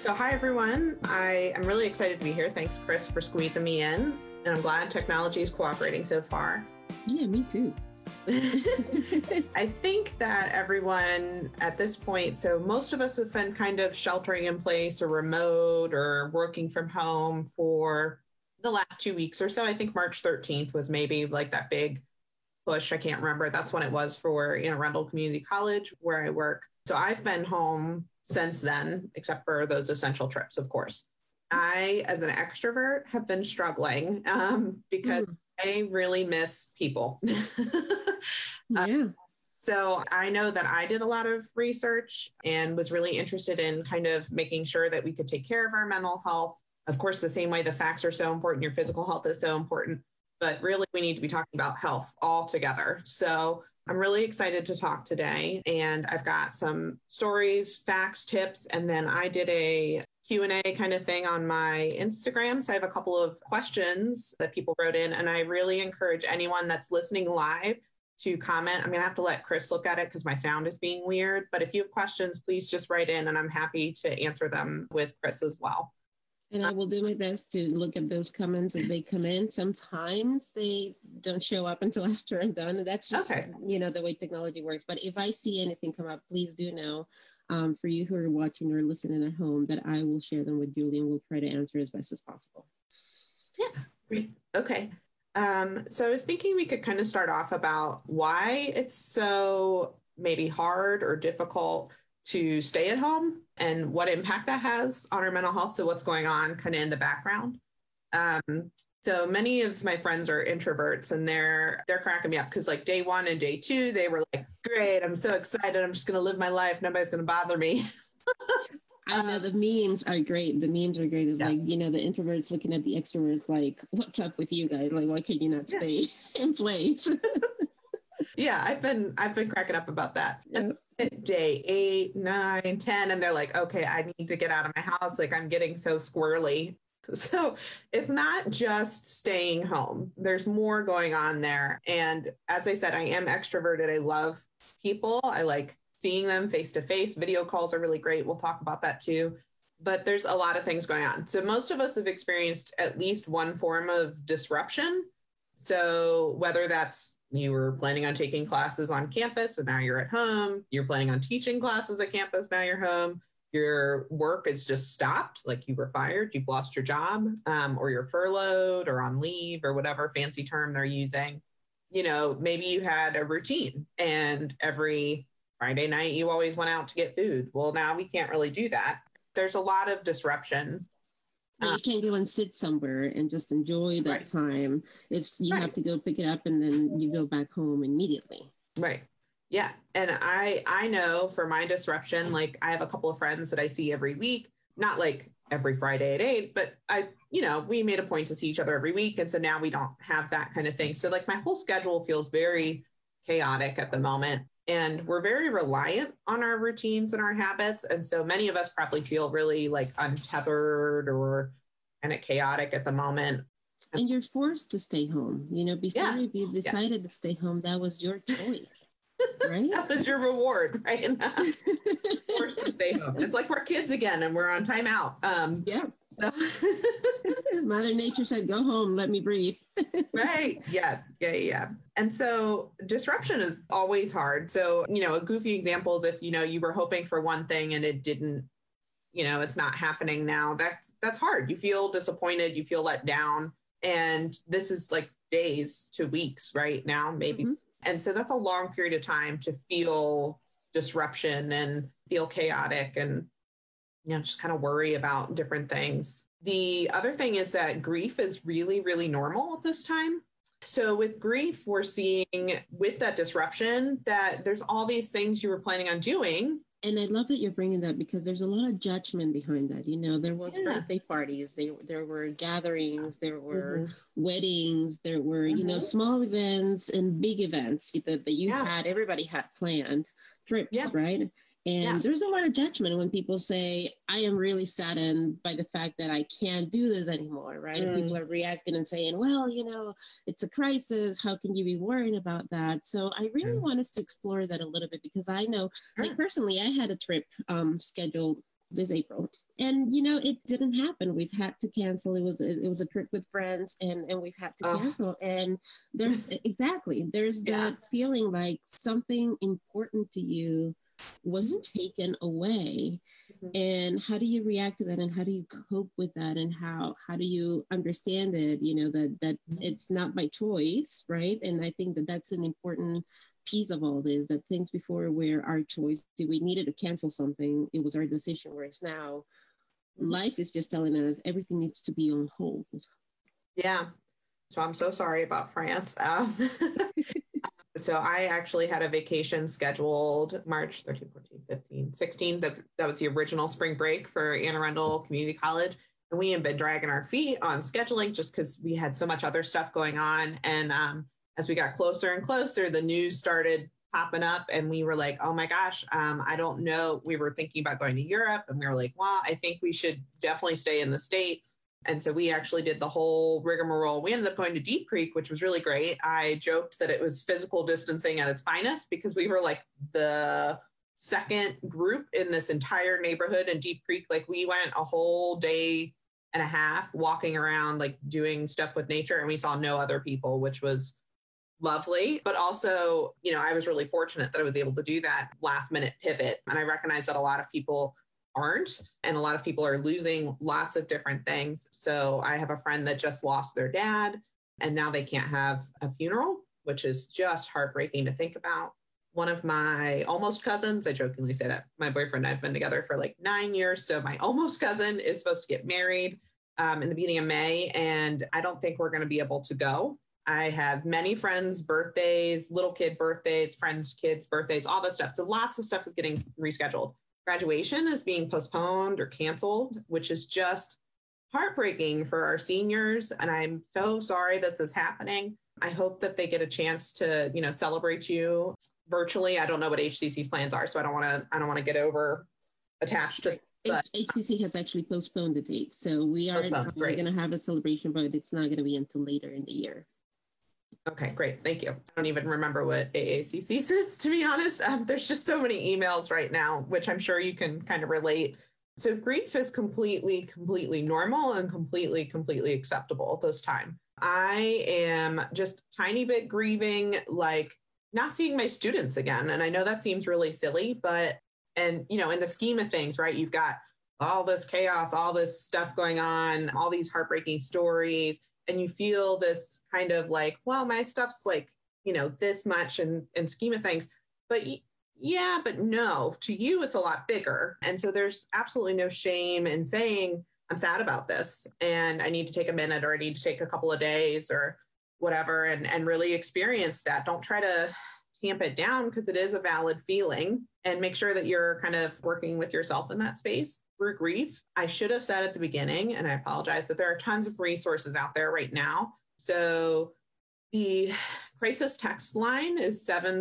So hi, everyone. I am really excited to be here. Thanks, Chris, for squeezing me in. And I'm glad technology is cooperating so far. Yeah, me too. I think that everyone at this point, so most of us have been kind of sheltering in place or remote or working from home for the last 2 weeks or so. I think March 13th was maybe like that big push. I can't remember. That's when it was for, Arundel Community College where I work. So I've been home since then, except for those essential trips, of course. I, as an extrovert, have been struggling because I really miss people. Yeah. So I know that I did a lot of research and was really interested in kind of making sure that we could take care of our mental health. Of course, the same way the facts are so important, your physical health is so important, but really we need to be talking about health all together. So I'm really excited to talk today, and I've got some stories, facts, tips, and then I did a Q&A kind of thing on my Instagram. So I have a couple of questions that people wrote in, and I really encourage anyone that's listening live to comment. I'm going to have to let Chris look at it because my sound is being weird. But if you have questions, please just write in, and I'm happy to answer them with Chris as well. And I will do my best to look at those comments as they come in. Sometimes they don't show up until after I'm done. And that's just, Okay. The way technology works. But if I see anything come up, please do know, for you who are watching or listening at home, that I will share them with Julie and we'll try to answer as best as possible. Yeah, great. Okay. So I was thinking we could kind of start off about why it's so maybe hard or difficult to stay at home and what impact that has on our mental health. So what's going on kind of in the background. So many of my friends are introverts, and they're cracking me up because like day one and day two, they were like, great, I'm so excited. I'm just going to live my life. Nobody's going to bother me. I know the memes are great. The memes are great. It's yes. like, the introverts looking at the extroverts like, what's up with you guys? Like, why can you not stay in place? Yeah, I've been cracking up about that. Yeah. Day 8, 9, 10, and they're like, okay, I need to get out of my house. Like I'm getting so squirrely. So it's not just staying home. There's more going on there. And as I said, I am extroverted. I love people. I like seeing them face to face. Video calls are really great. We'll talk about that too. But there's a lot of things going on. So most of us have experienced at least one form of disruption. So whether that's you were planning on taking classes on campus and now you're at home, you're planning on teaching classes at campus, now you're home, your work is just stopped, like you were fired, you've lost your job, or you're furloughed or on leave or whatever fancy term they're using. Maybe you had a routine and every Friday night you always went out to get food. Well, now we can't really do that. There's a lot of disruption. You can't go and sit somewhere and just enjoy that time. You have to go pick it up and then you go back home immediately. Right. Yeah. And I know for my disruption, like I have a couple of friends that I see every week, not like every Friday at 8, but we made a point to see each other every week. And so now we don't have that kind of thing. So like my whole schedule feels very chaotic at the moment. And we're very reliant on our routines and our habits. And so many of us probably feel really like untethered or kind of chaotic at the moment. And you're forced to stay home. Before you decided to stay home, that was your choice, right? That was your reward, right? Forced to stay home. It's like we're kids again and we're on timeout. Mother Nature said, go home, let me breathe. Right. Yes. Yeah. And so disruption is always hard. So, a goofy example is if, you were hoping for one thing and it didn't, it's not happening now. That's hard. You feel disappointed. You feel let down. And this is like days to weeks right now, maybe. Mm-hmm. And so that's a long period of time to feel disruption and feel chaotic and, just kind of worry about different things. The other thing is that grief is really, really normal at this time. So with grief, we're seeing with that disruption that there's all these things you were planning on doing. And I love that you're bringing that because there's a lot of judgment behind that. There was birthday parties, there were gatherings, there were weddings, there were, small events and big events that you had, everybody had planned trips, right? And there's a lot of judgment when people say, I am really saddened by the fact that I can't do this anymore, right? And people are reacting and saying, well, it's a crisis. How can you be worrying about that? So I really want us to explore that a little bit because I know, like personally, I had a trip scheduled this April. And it didn't happen. We've had to cancel. It was a trip with friends, and we've had to cancel. And there's that feeling like something important to you was taken away. And how do you react to that, and how do you cope with that, and how do you understand it, that it's not by choice, right? And I think that that's an important piece of all this, that things before were our choice. We needed to cancel something, it was our decision, whereas now life is just telling us everything needs to be on hold. Yeah. So I'm so sorry about France. So I actually had a vacation scheduled March 13, 14, 15, 16. That was the original spring break for Anne Arundel Community College. And we had been dragging our feet on scheduling just because we had so much other stuff going on. And as we got closer and closer, the news started popping up and we were like, oh my gosh, I don't know. We were thinking about going to Europe and we were like, well, I think we should definitely stay in the States. And so we actually did the whole rigmarole. We ended up going to Deep Creek, which was really great. I joked that it was physical distancing at its finest because we were like the second group in this entire neighborhood in Deep Creek. Like we went a whole day and a half walking around, like doing stuff with nature, and we saw no other people, which was lovely. But also, I was really fortunate that I was able to do that last minute pivot. And I recognize that a lot of people aren't, and a lot of people are losing lots of different things. So I have a friend that just lost their dad and now they can't have a funeral, which is just heartbreaking to think about. One of my almost cousins, I jokingly say that my boyfriend and I have been together for like 9 years. So my almost cousin is supposed to get married in the beginning of May, and I don't think we're going to be able to go. I have many friends' birthdays, little kid birthdays, friends' kids' birthdays, all this stuff. So lots of stuff is getting rescheduled. Graduation is being postponed or canceled, which is just heartbreaking for our seniors. And I'm so sorry that this is happening. I hope that they get a chance to, celebrate you virtually. I don't know what HCC's plans are, so I don't want to get over attached to. But HCC has actually postponed the date, so we are going to have a celebration, but it's not going to be until later in the year. Okay, great. Thank you. I don't even remember what AACC says, to be honest. There's just so many emails right now, which I'm sure you can kind of relate. So grief is completely normal and completely acceptable this time. I am just tiny bit grieving, like not seeing my students again. And I know that seems really silly, in the scheme of things, right? You've got all this chaos, all this stuff going on, all these heartbreaking stories. And you feel this kind of like, well, my stuff's like, this much in scheme of things. But yeah, but no, to you, it's a lot bigger. And so there's absolutely no shame in saying, I'm sad about this and I need to take a minute, or I need to take a couple of days or whatever, and really experience that. Don't try to tamp it down because it is a valid feeling, and make sure that you're kind of working with yourself in that space. For grief, I should have said at the beginning, and I apologize, that there are tons of resources out there right now. So the crisis text line is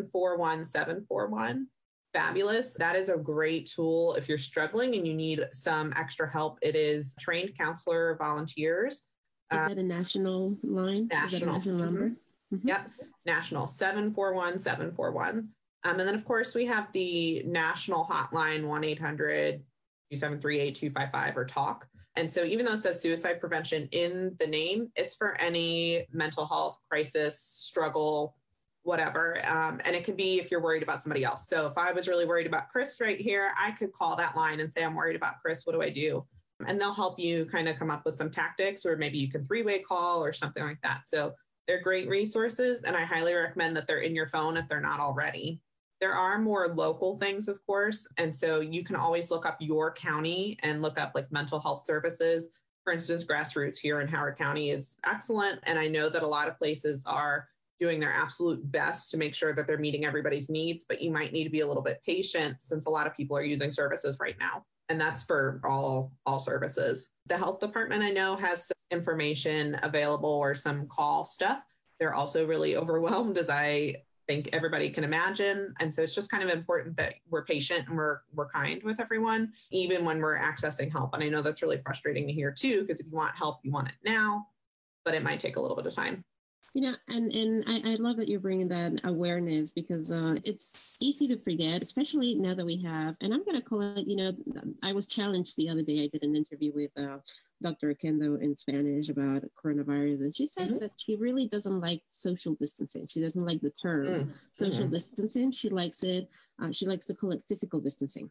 741-741. Fabulous. That is a great tool if you're struggling and you need some extra help. It is trained counselor volunteers. Is that a national line? National. Is that a national number? Mm-hmm. Yep. National 741-741. And then, of course, we have the national hotline, 1-800-273-8255 or TALK. And so even though it says suicide prevention in the name, it's for any mental health crisis, struggle, whatever. And it can be if you're worried about somebody else. So if I was really worried about Chris right here, I could call that line and say, I'm worried about Chris. What do I do? And they'll help you kind of come up with some tactics, or maybe you can three-way call or something like that. So they're great resources, and I highly recommend that they're in your phone if they're not already. There are more local things, of course. And so you can always look up your county and look up like mental health services. For instance, Grassroots here in Howard County is excellent. And I know that a lot of places are doing their absolute best to make sure that they're meeting everybody's needs, but you might need to be a little bit patient since a lot of people are using services right now. And that's for all services. The health department, I know, has some information available or some call stuff. They're also really overwhelmed, as I think everybody can imagine. And so it's just kind of important that we're patient and we're kind with everyone, even when we're accessing help. And I know that's really frustrating to hear too, because if you want help, you want it now, but it might take a little bit of time. I love that you're bringing that awareness because it's easy to forget, especially now that we have, and I'm going to call it, I was challenged the other day. I did an interview with Dr. Kendo in Spanish about coronavirus, and she said that she really doesn't like social distancing. She doesn't like the term social distancing. She likes it. She likes to call it physical distancing.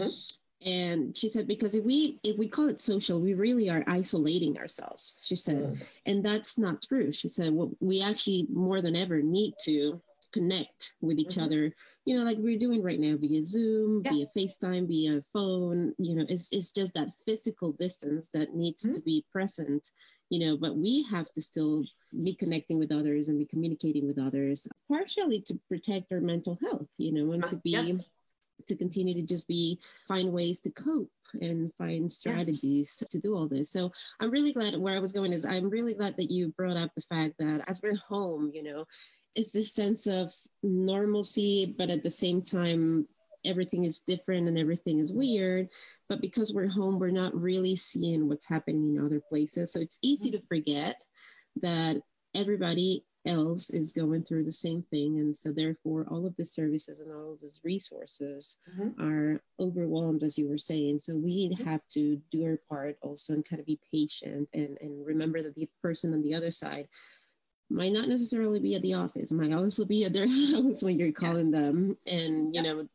And she said, because if we call it social, we really are isolating ourselves, she said. And that's not true. She said, well, we actually more than ever need to connect with each other, like we're doing right now via Zoom, via FaceTime, via phone, it's just that physical distance that needs to be present, but we have to still be connecting with others and be communicating with others, partially to protect our mental health, and to be to continue to just find ways to cope and find strategies to do all this. So I'm really glad, where I was going is I'm really glad that you brought up the fact that as we're home, it's this sense of normalcy, but at the same time, everything is different and everything is weird. But because we're home, we're not really seeing what's happening in other places. So it's easy to forget that everybody else is going through the same thing, and so therefore all of the services and all of these resources are overwhelmed, as you were saying. So we have to do our part also and kind of be patient and remember that the person on the other side might not necessarily be at the office, might also be at their house when you're calling them, and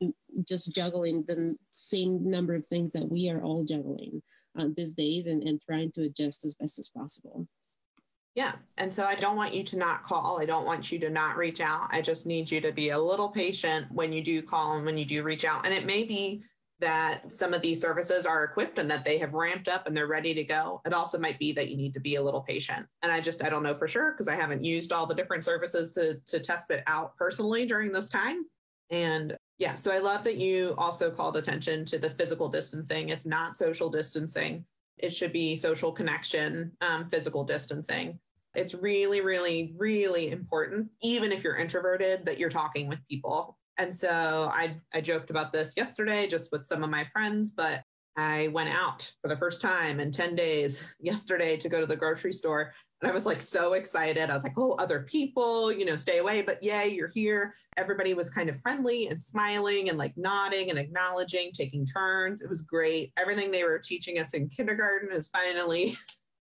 just juggling the same number of things that we are all juggling these days, and trying to adjust as best as possible. Yeah. And so I don't want you to not call. I don't want you to not reach out. I just need you to be a little patient when you do call and when you do reach out. And it may be that some of these services are equipped and that they have ramped up and they're ready to go. It also might be that you need to be a little patient. And I don't know for sure because I haven't used all the different services to test it out personally during this time. And yeah, so I love that you also called attention to the physical distancing. It's not social distancing. It should be social connection, physical distancing. It's really, really, really important, even if you're introverted, that you're talking with people. And so I joked about this yesterday just with some of my friends, but I went out for the first time in 10 days yesterday to go to the grocery store. And I was like so excited. I was like, oh, other people, stay away. But yay, you're here. Everybody was kind of friendly and smiling and like nodding and acknowledging, taking turns. It was great. Everything they were teaching us in kindergarten has finally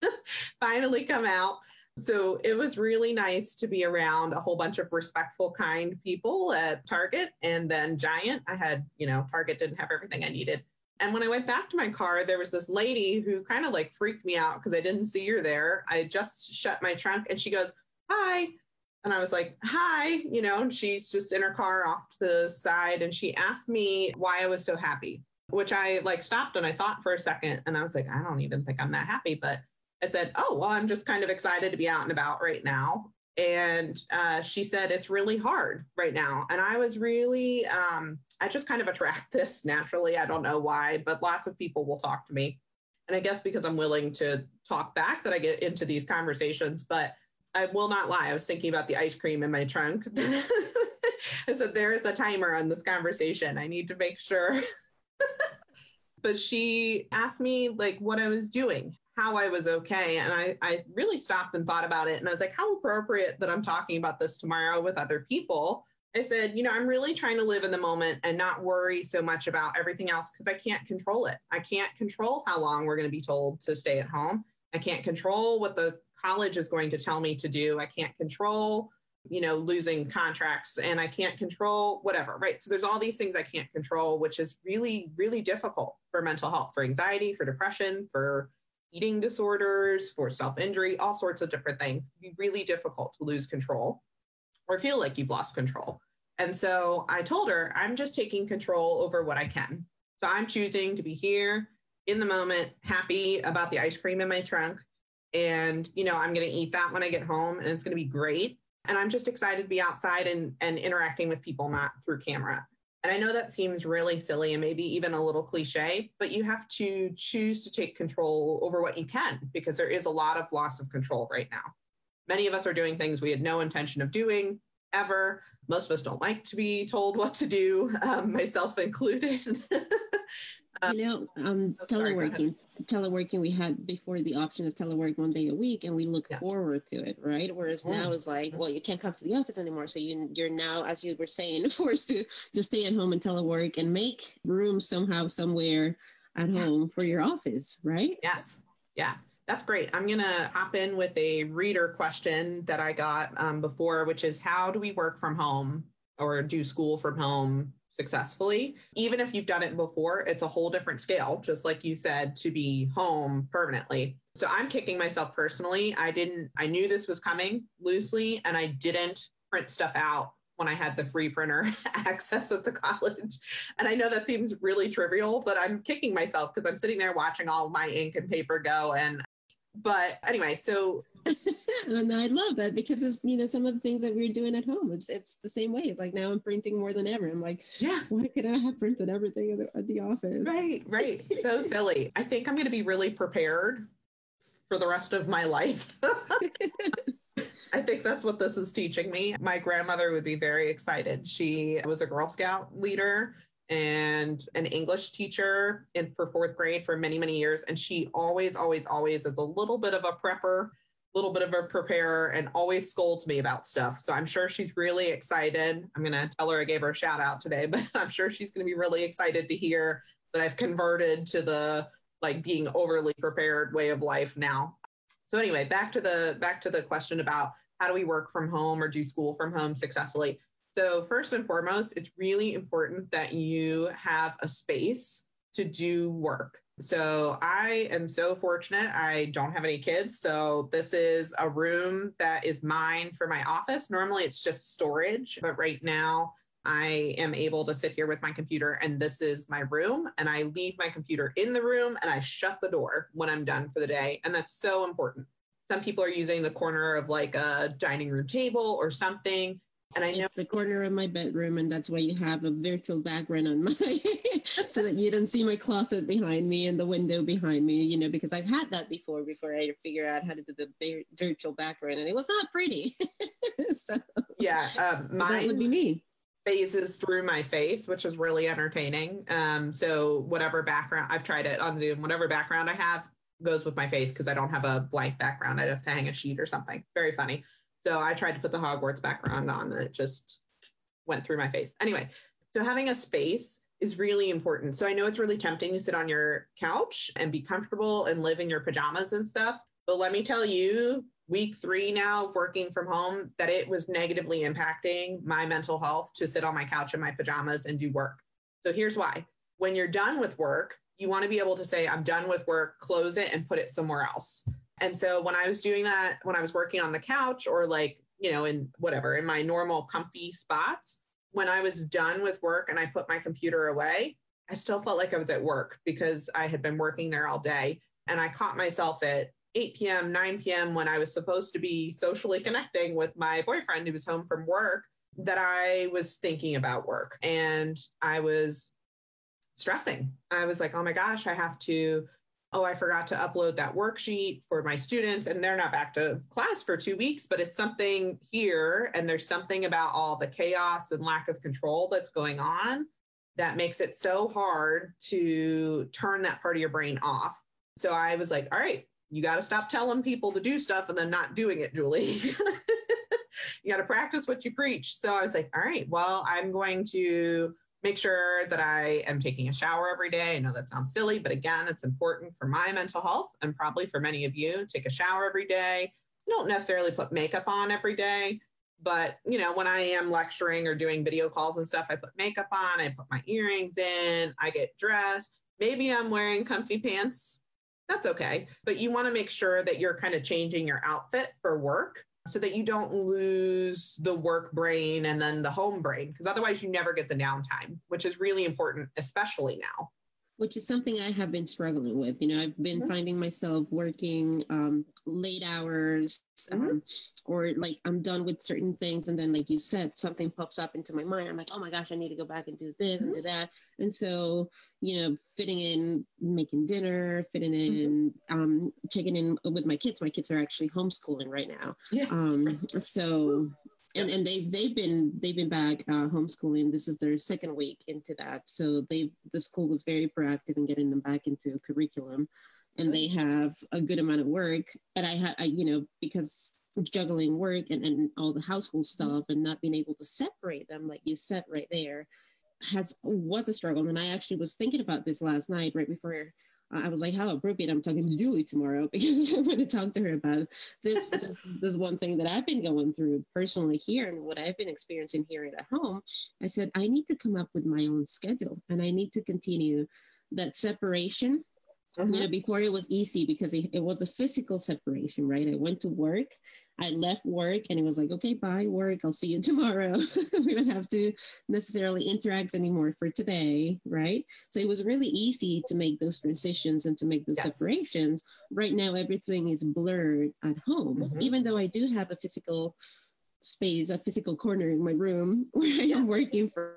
come out. So it was really nice to be around a whole bunch of respectful, kind people at Target and then Giant. I had, Target didn't have everything I needed. And when I went back to my car, there was this lady who kind of like freaked me out because I didn't see her there. I just shut my trunk and she goes, hi. And I was like, hi, and she's just in her car off to the side. And she asked me why I was so happy, which I like stopped and I thought for a second. And I was like, I don't even think I'm that happy. But I said, oh, well, I'm just kind of excited to be out and about right now. And she said, it's really hard right now. And I was really, I just kind of attract this naturally. I don't know why, but lots of people will talk to me. And I guess because I'm willing to talk back that I get into these conversations, but I will not lie. I was thinking about the ice cream in my trunk. I said, there is a timer on this conversation. I need to make sure. But she asked me like what I was doing, how I was okay. And I really stopped and thought about it. And I was like, how appropriate that I'm talking about this tomorrow with other people. I said, I'm really trying to live in the moment and not worry so much about everything else because I can't control it. I can't control how long we're going to be told to stay at home. I can't control what the college is going to tell me to do. I can't control, losing contracts, and I can't control whatever, right? So there's all these things I can't control, which is really, really difficult for mental health, for anxiety, for depression, for eating disorders, for self-injury, all sorts of different things. It'd be really difficult to lose control or feel like you've lost control. And so I told her, I'm just taking control over what I can. So I'm choosing to be here in the moment, happy about the ice cream in my trunk. And, I'm going to eat that when I get home and it's going to be great. And I'm just excited to be outside and interacting with people, not through camera. And I know that seems really silly and maybe even a little cliche, but you have to choose to take control over what you can, because there is a lot of loss of control right now. Many of us are doing things we had no intention of doing ever. Most of us don't like to be told what to do, myself included. Teleworking teleworking, we had before the option of telework 1 day a week, and we look forward to it, right? Whereas now it's like, well, you can't come to the office anymore. So you're now, as you were saying, forced to just stay at home and telework and make room somehow, somewhere at home for your office, right? Yes. Yeah. That's great. I'm going to hop in with a reader question that I got before, which is how do we work from home or do school from home successfully? Even if you've done it before, it's a whole different scale, just like you said, to be home permanently. So I'm kicking myself personally. I knew this was coming loosely, and I didn't print stuff out when I had the free printer access at the college. And I know that seems really trivial, but I'm kicking myself because I'm sitting there watching all my ink and paper go. But anyway, so. And I love that because it's, some of the things that we're doing at home, it's the same way. It's like now I'm printing more than ever. I'm like, why could I have printed everything at the office? Right. So silly. I think I'm going to be really prepared for the rest of my life. I think that's what this is teaching me. My grandmother would be very excited. She was a Girl Scout leader and an English teacher for fourth grade for many, many years. And she always is a little bit of a prepper, little bit of a preparer, and always scolds me about stuff. So I'm sure she's really excited. I'm going to tell her I gave her a shout out today, but I'm sure she's going to be really excited to hear that I've converted to the being overly prepared way of life now. So anyway, back to the question about how do we work from home or do school from home successfully? So first and foremost, it's really important that you have a space to do work. So I am so fortunate. I don't have any kids. So this is a room that is mine for my office. Normally it's just storage, but right now I am able to sit here with my computer and this is my room, and I leave my computer in the room and I shut the door when I'm done for the day. And that's so important. Some people are using the corner of a dining room table or something. And I know it's the corner of my bedroom, and that's why you have a virtual background on my so that you don't see my closet behind me and the window behind me, because I've had that before I figure out how to do the virtual background, and it was not pretty. So mine that would be me. Phases through my face, which is really entertaining. So whatever background, I've tried it on Zoom, whatever background I have goes with my face because I don't have a blank background. I'd have to hang a sheet or something. Very funny. So I tried to put the Hogwarts background on and it just went through my face. Anyway, so having a space is really important. So I know it's really tempting to sit on your couch and be comfortable and live in your pajamas and stuff. But let me tell you, week 3 now of working from home, that it was negatively impacting my mental health to sit on my couch in my pajamas and do work. So here's why. When you're done with work, you want to be able to say, I'm done with work, close it and put it somewhere else. And so when I was doing that, when I was working on the couch or in my normal comfy spots, when I was done with work and I put my computer away, I still felt like I was at work because I had been working there all day. And I caught myself at 8 p.m., 9 p.m. when I was supposed to be socially connecting with my boyfriend who was home from work, that I was thinking about work and I was stressing. I was like, oh my gosh, I forgot to upload that worksheet for my students and they're not back to class for 2 weeks, but it's something here. And there's something about all the chaos and lack of control that's going on that makes it so hard to turn that part of your brain off. So I was like, all right, you got to stop telling people to do stuff and then not doing it, Julie. You got to practice what you preach. So I was like, all right, well, I'm going to make sure that I am taking a shower every day. I know that sounds silly, but again, it's important for my mental health and probably for many of you. Take a shower every day. You don't necessarily put makeup on every day, but when I am lecturing or doing video calls and stuff, I put makeup on, I put my earrings in, I get dressed. Maybe I'm wearing comfy pants. That's okay. But you want to make sure that you're kind of changing your outfit for work so that you don't lose the work brain and then the home brain, because otherwise you never get the downtime, which is really important, especially now. Which is something I have been struggling with. I've been finding myself working late hours or I'm done with certain things. And then, like you said, something pops up into my mind. I'm like, oh my gosh, I need to go back and do this and do that. And so, fitting in, making dinner, fitting in, checking in with my kids. My kids are actually homeschooling right now. Yes. So... And they've been back homeschooling. This is their second week into that. So the school was very proactive in getting them back into curriculum. and they have a good amount of work, but because of juggling work and all the household stuff and not being able to separate them, like you said right there, was a struggle. And I actually was thinking about this last night, right before I was like, how appropriate I'm talking to Julie tomorrow, because I'm going to talk to her about this one thing that I've been going through personally here and what I've been experiencing here at home. I said, I need to come up with my own schedule, and I need to continue that separation. Before it was easy because it was a physical separation, right? I went to work, I left work, and it was like, okay, bye work, I'll see you tomorrow. We don't have to necessarily interact anymore for today, right? So it was really easy to make those transitions and to make those separations. Right now, everything is blurred at home, even though I do have a physical space, a physical corner in my room where I am working for.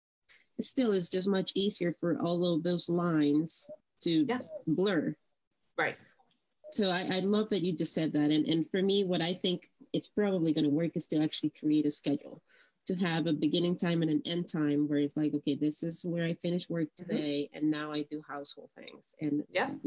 It still is just much easier for all of those lines to blur. Right. So I love that you just said that. And for me, what I think it's probably going to work is to actually create a schedule, to have a beginning time and an end time where it's like, okay, this is where I finish work today, and now I do household things. And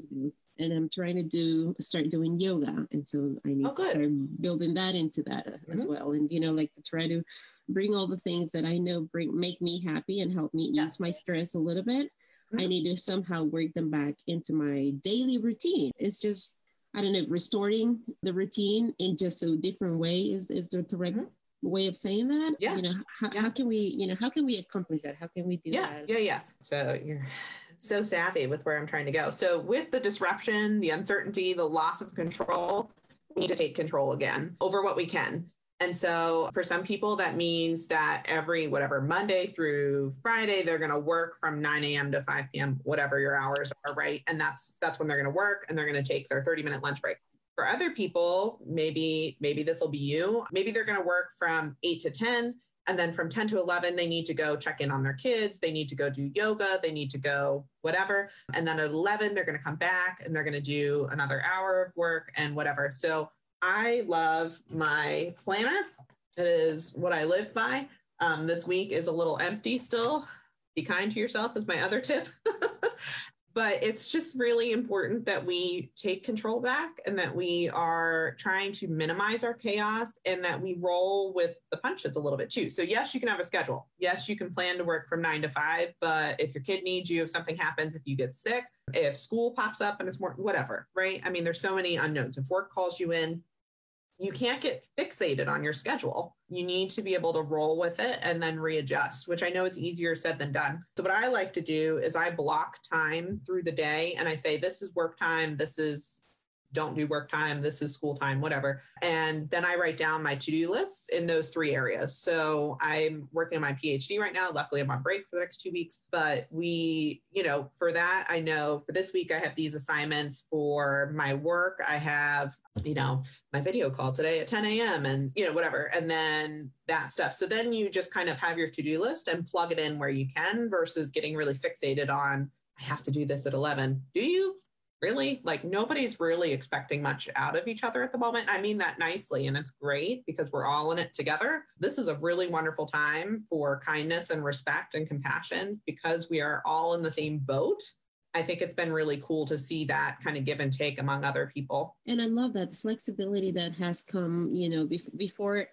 and I'm trying to start doing yoga. And so I need to start building that into that as well. And, like to try to bring all the things that I know make me happy and help me ease my stress a little bit. I need to somehow work them back into my daily routine. It's just, I don't know, restoring the routine in just a different way is the correct way of saying that. Yeah. How can we accomplish that? How can we do that? Yeah. So you're so savvy with where I'm trying to go. So with the disruption, the uncertainty, the loss of control, we need to take control again over what we can. And so for some people, that means that every Monday through Friday, they're going to work from 9 a.m. to 5 p.m., whatever your hours are, right? And that's when they're going to work, and they're going to take their 30-minute lunch break. For other people, maybe this will be you. Maybe they're going to work from 8 to 10, and then from 10 to 11, they need to go check in on their kids. They need to go do yoga. They need to go whatever. And then at 11, they're going to come back, and they're going to do another hour of work and whatever. So I love my planner. It is what I live by. This week is a little empty still. Be kind to yourself is my other tip. But it's just really important that we take control back, and that we are trying to minimize our chaos, and that we roll with the punches a little bit too. So yes, you can have a schedule. Yes, you can plan to work from 9 to 5, but if your kid needs you, if something happens, if you get sick, if school pops up and it's more, whatever, right? I mean, there's so many unknowns. If work calls you in, you can't get fixated on your schedule. You need to be able to roll with it and then readjust, which I know is easier said than done. So what I like to do is I block time through the day, and I say, this is work time. This is don't do work time. This is school time, whatever. And then I write down my to-do lists in those 3 areas. So I'm working on my PhD right now. Luckily, I'm on break for the next 2 weeks. But for that, I know for this week, I have these assignments. For my work, I have, my video call today at 10 a.m. and, whatever. And then that stuff. So then you just kind of have your to-do list and plug it in where you can, versus getting really fixated on, I have to do this at 11. Do you? Really? Like, nobody's really expecting much out of each other at the moment. I mean that nicely, and it's great because we're all in it together. This is a really wonderful time for kindness and respect and compassion because we are all in the same boat. I think it's been really cool to see that kind of give and take among other people. And I love that flexibility that has come, before,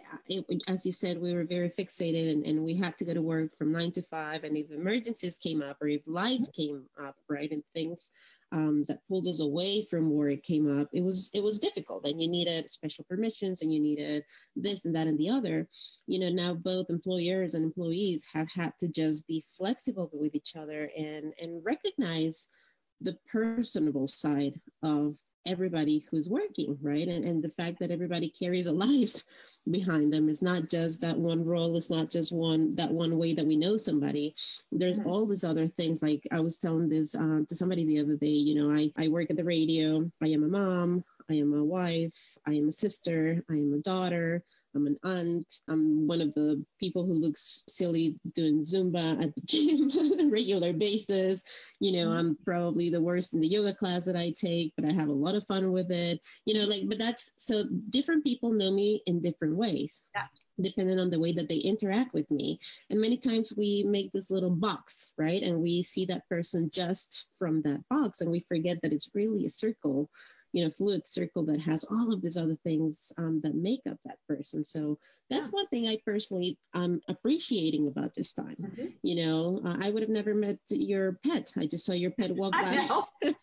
as you said, we were very fixated and we had to go to work from 9 to 5. And if emergencies came up or if life came up, right, and things that pulled us away from work came up, it was difficult, and you needed special permissions and you needed this and that and the other. Now both employers and employees have had to just be flexible with each other and recognize the personable side of everybody who's working, right? And the fact that everybody carries a life behind them. It's not just that one role. It's not just that one way that we know somebody. There's all these other things. Like I was telling this to somebody the other day, I work at the radio. I am a mom. I am a wife, I am a sister, I am a daughter, I'm an aunt, I'm one of the people who looks silly doing Zumba at the gym on a regular basis. I'm probably the worst in the yoga class that I take, but I have a lot of fun with it. But that's so different people know me in different ways. Yeah. Depending on the way that they interact with me. And many times we make this little box, right? And we see that person just from that box, and we forget that it's really a circle, fluid circle that has all of these other things that make up that person. So that's one thing I personally appreciating about this time. I would have never met your pet. I just saw your pet walk by. But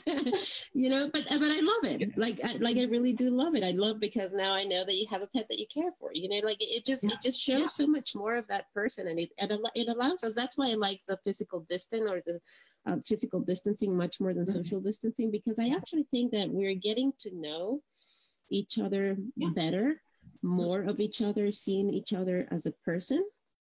I love it. I really do love it. I love because now I know that you have a pet that you care for. It just shows so much more of that person, and it allows us. That's why I like the physical distance or the physical distancing much more than social distancing, because I actually think that we're getting to know each other better, more of each other, seeing each other as a person.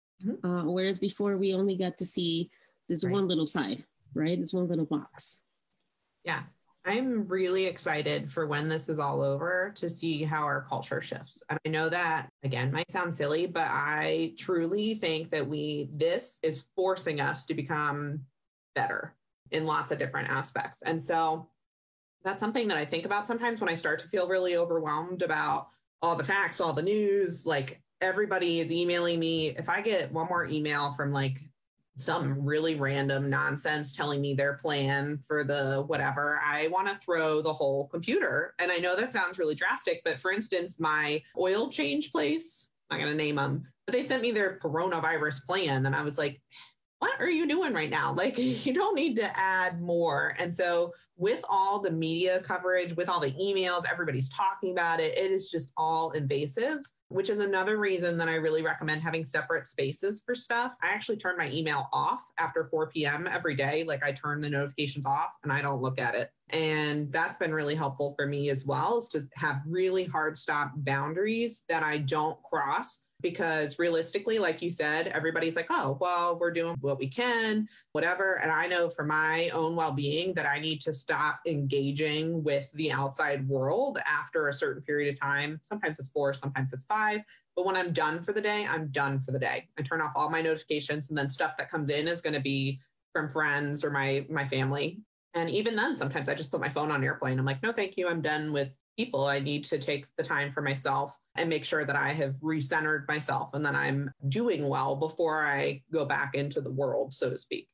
Whereas before we only got to see this one little side, right? This one little box. Yeah. I'm really excited for when this is all over to see how our culture shifts. And I know that, again, might sound silly, but I truly think that this is forcing us to become better in lots of different aspects. And so that's something that I think about sometimes when I start to feel really overwhelmed about all the facts, all the news, like everybody is emailing me. If I get one more email from like some really random nonsense telling me their plan for the whatever, I want to throw the whole computer. And I know that sounds really drastic, but for instance, my oil change place, I'm not going to name them, but they sent me their coronavirus plan. And I was like, what are you doing right now? Like, you don't need to add more. And so with all the media coverage, with all the emails, everybody's talking about it, it is just all invasive, which is another reason that I really recommend having separate spaces for stuff. I actually turn my email off after 4 p.m. every day. Like I turn the notifications off and I don't look at it. And that's been really helpful for me as well, is to have really hard stop boundaries that I don't cross. Because realistically, like you said, everybody's like, oh, well, we're doing what we can, whatever. And I know for my own well-being that I need to stop engaging with the outside world after a certain period of time. Sometimes it's 4, sometimes it's 5. But when I'm done for the day, I'm done for the day. I turn off all my notifications, and then stuff that comes in is going to be from friends or my family. And even then, sometimes I just put my phone on airplane. I'm like, no, thank you. I'm done with people. I need to take the time for myself and make sure that I have recentered myself and that I'm doing well before I go back into the world, so to speak.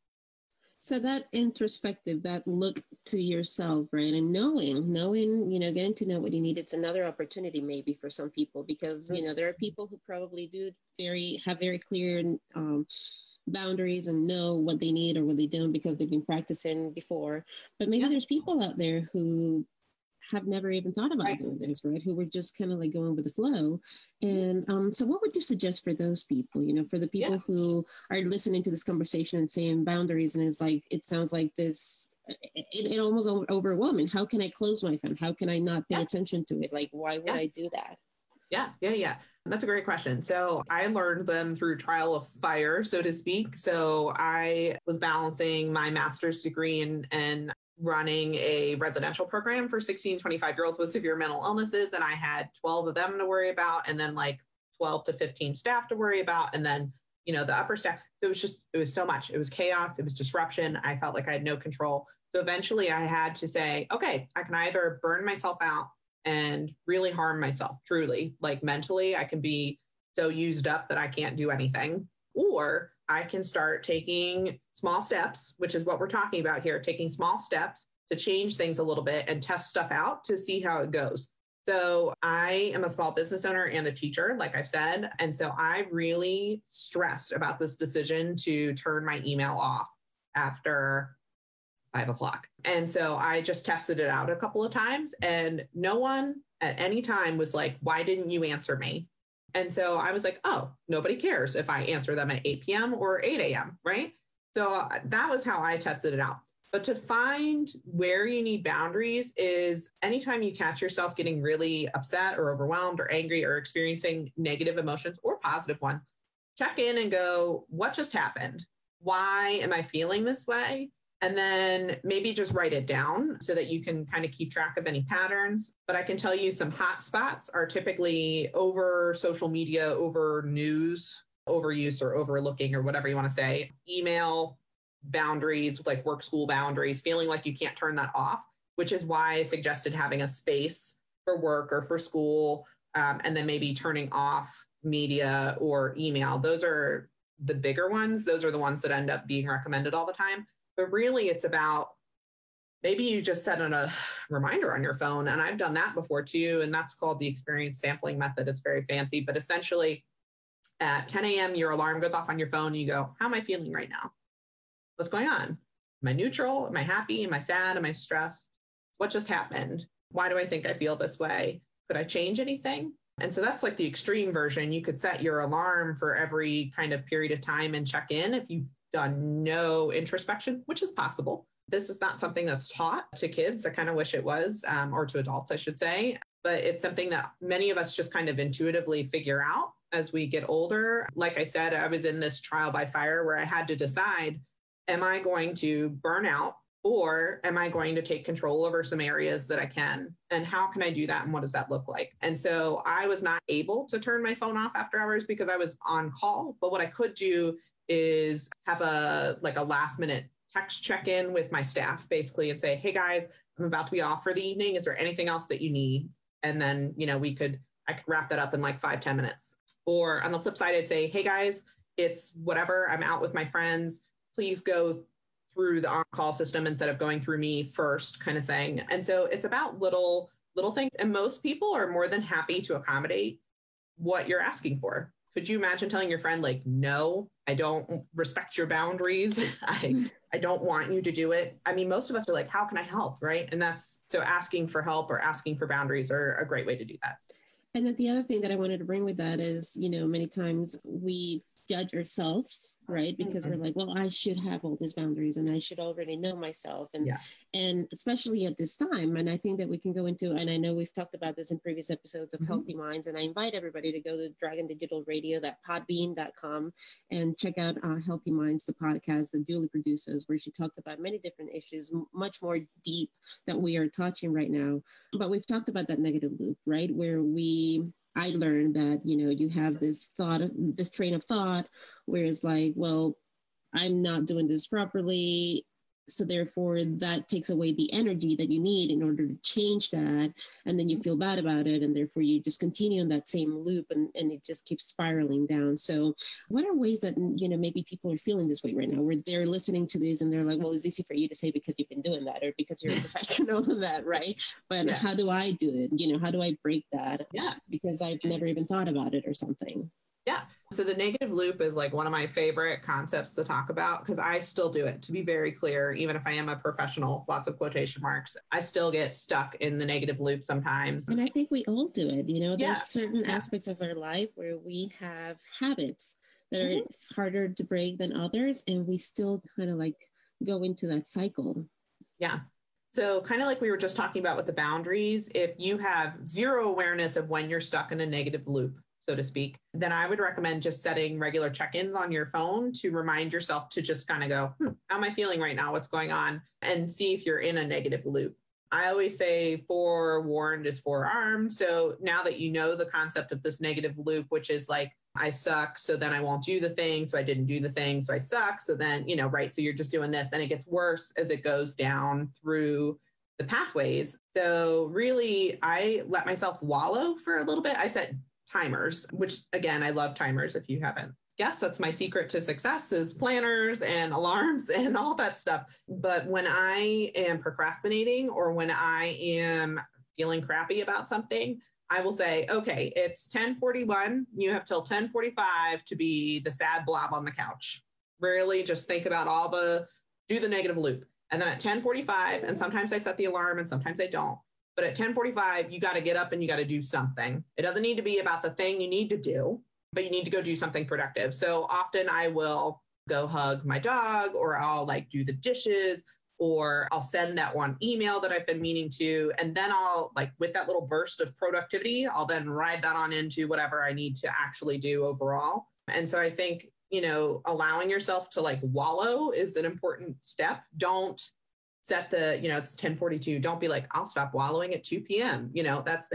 So that introspective, that look to yourself, right? And knowing, getting to know what you need, it's another opportunity maybe for some people, because, there are people who probably do have very clear boundaries and know what they need or what they don't because they've been practicing before. But maybe there's people out there who have never even thought about doing this, right? Who were just kind of like going with the flow. And so what would you suggest for those people, for the people who are listening to this conversation and saying boundaries, and it's like, it sounds like this, it almost overwhelming. How can I close my phone? How can I not pay attention to it? Like, why would I do that? Yeah. That's a great question. So I learned them through trial of fire, so to speak. So I was balancing my master's degree and running a residential program for 16 to 25-year-olds with severe mental illnesses. And I had 12 of them to worry about, and then like 12 to 15 staff to worry about. And then, the upper staff. It was so much. It was chaos. It was disruption. I felt like I had no control. So eventually I had to say, okay, I can either burn myself out and really harm myself, truly, like mentally, I can be so used up that I can't do anything, or I can start taking small steps, which is what we're talking about here, taking small steps to change things a little bit and test stuff out to see how it goes. So I am a small business owner and a teacher, like I've said. And so I really stressed about this decision to turn my email off after 5 o'clock. And so I just tested it out a couple of times, and no one at any time was like, why didn't you answer me? And so I was like, oh, nobody cares if I answer them at 8 p.m. or 8 a.m., right? So that was how I tested it out. But to find where you need boundaries is anytime you catch yourself getting really upset or overwhelmed or angry or experiencing negative emotions or positive ones, check in and go, what just happened? Why am I feeling this way? And then maybe just write it down so that you can kind of keep track of any patterns. But I can tell you some hot spots are typically over social media, over news, overuse or overlooking or whatever you want to say, email boundaries, like work school boundaries, feeling like you can't turn that off, which is why I suggested having a space for work or for school, and then maybe turning off media or email. Those are the bigger ones. Those are the ones that end up being recommended all the time. But really, it's about maybe you just set in a reminder on your phone. And I've done that before too. And that's called the experience sampling method. It's very fancy, but essentially at 10 a.m., your alarm goes off on your phone. And you go, how am I feeling right now? What's going on? Am I neutral? Am I happy? Am I sad? Am I stressed? What just happened? Why do I think I feel this way? Could I change anything? And so that's like the extreme version. You could set your alarm for every kind of period of time and check in if you've done no introspection, which is possible. This is not something that's taught to kids. I kind of wish it was, or to adults, I should say. But it's something that many of us just kind of intuitively figure out as we get older. Like I said, I was in this trial by fire where I had to decide, am I going to burn out or am I going to take control over some areas that I can? And how can I do that? And what does that look like? And so I was not able to turn my phone off after hours because I was on call. But what I could do is have a last minute text check-in with my staff basically and say, hey guys, I'm about to be off for the evening. Is there anything else that you need? And then, I could wrap that up in like 5-10 minutes. Or on the flip side, I'd say, hey guys, it's whatever. I'm out with my friends. Please go through the on-call system instead of going through me first, kind of thing. And so it's about little things. And most people are more than happy to accommodate what you're asking for. Could you imagine telling your friend, like, no, I don't respect your boundaries. I don't want you to do it. I mean, most of us are like, how can I help? Right. And so asking for help or asking for boundaries are a great way to do that. And then the other thing that I wanted to bring with that is, many times we judge ourselves, right? Because we're like, well, I should have all these boundaries and I should already know myself. And especially at this time, and I think that we can go into, and I know we've talked about this in previous episodes of Healthy Minds, and I invite everybody to go to Dragon Digital Radio, that podbean.com, and check out Healthy Minds, the podcast that Julie produces, where she talks about many different issues, much more deep than we are touching right now. But we've talked about that negative loop, right? Where I learned that, you have this train of thought where it's like, well, I'm not doing this properly. So therefore that takes away the energy that you need in order to change that. And then you feel bad about it. And therefore you just continue in that same loop and it just keeps spiraling down. So what are ways that, maybe people are feeling this way right now, where they're listening to this and they're like, well, it's easy for you to say because you've been doing that or because you're a professional of that, right? But how do I do it? How do I break that? Yeah. Because I've never even thought about it or something. Yeah. So the negative loop is like one of my favorite concepts to talk about because I still do it, to be very clear. Even if I am a professional, lots of quotation marks, I still get stuck in the negative loop sometimes. And I think we all do it. There's certain aspects of our life where we have habits that are harder to break than others. And we still kind of like go into that cycle. Yeah. So kind of like we were just talking about with the boundaries, if you have zero awareness of when you're stuck in a negative loop, so to speak, then I would recommend just setting regular check-ins on your phone to remind yourself to just kind of go, how am I feeling right now? What's going on? And see if you're in a negative loop. I always say forewarned is forearmed. So now that you know the concept of this negative loop, which is like, I suck, so then I won't do the thing. So I didn't do the thing, so I suck. So then, right. So you're just doing this and it gets worse as it goes down through the pathways. So really, I let myself wallow for a little bit. I set timers, which again, I love timers. If you haven't guessed, that's my secret to success is planners and alarms and all that stuff. But when I am procrastinating or when I am feeling crappy about something, I will say, okay, it's 10:41. You have till 10:45 to be the sad blob on the couch. Really just think about do the negative loop. And then at 10:45, and sometimes I set the alarm and sometimes I don't. But at 10:45, you got to get up and you got to do something. It doesn't need to be about the thing you need to do, but you need to go do something productive. So often I will go hug my dog, or I'll do the dishes, or I'll send that one email that I've been meaning to. And then I'll with that little burst of productivity, I'll then ride that on into whatever I need to actually do overall. And so I think allowing yourself to like wallow is an important step. Don't set it's 10:42. Don't be like, I'll stop wallowing at 2 p.m. That's